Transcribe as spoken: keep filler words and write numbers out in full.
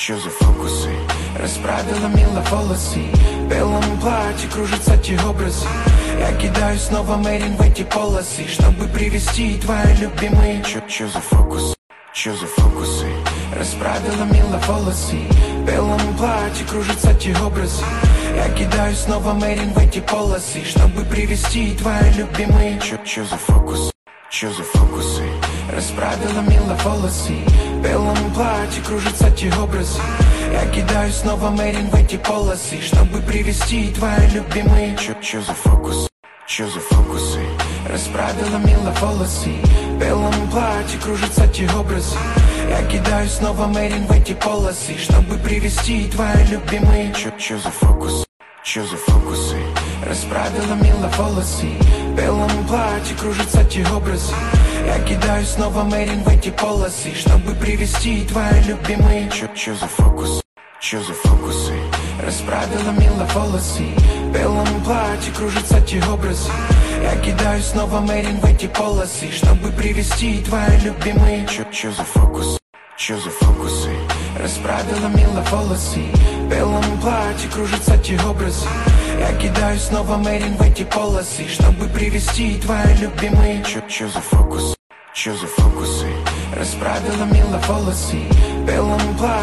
Чё за фокусы? Расправила мило волосы, в белом платье кружатся те образы. Я кидаю снова Мэрин в эти полосы, чтобы привести твои любимые. Чё, чё за фокус? Чё за фокусы? Расправила мило волосы, в белом платье кружатся те образы. Я кидаю снова Мэрин в эти полосы, чтобы привести твои любимые. Чё, чё за фокус? Чё за фокусы? Расправила мило волосы, в белом платье кружатся те образы. Я кидаю снова Мэрин в эти полосы, чтобы привести твои любимые. Чё, чё за фокус? Чё за фокусы? Расправила мило волосы, в белом платье кружатся те образы. Я кидаю снова Мэрин в эти полосы, чтобы привести твои любимые. Чё, чё за фокус? Чё за фокусы? Расправила мило волосы, в белом платье кружатся те образы. Я кидаю снова Мэрин в эти полосы, чтобы привести твои любимые. Чё, чё за фокус? Чё за фокусы? Расправила мило волосы, в белом платье кружатся те образы. Я кидаю снова Мэрин в эти полосы, чтобы привести твои любимые. Чё, чё за фокус? Чё за фокусы? Расправила мило волосы, в белом платье кружатся те образы. Я кидаю снова Мэрин в эти полосы, чтобы привести твои любимые. Чё, чё за фокус? Чё за фокусы? Расправила мило волосы, в белом платье.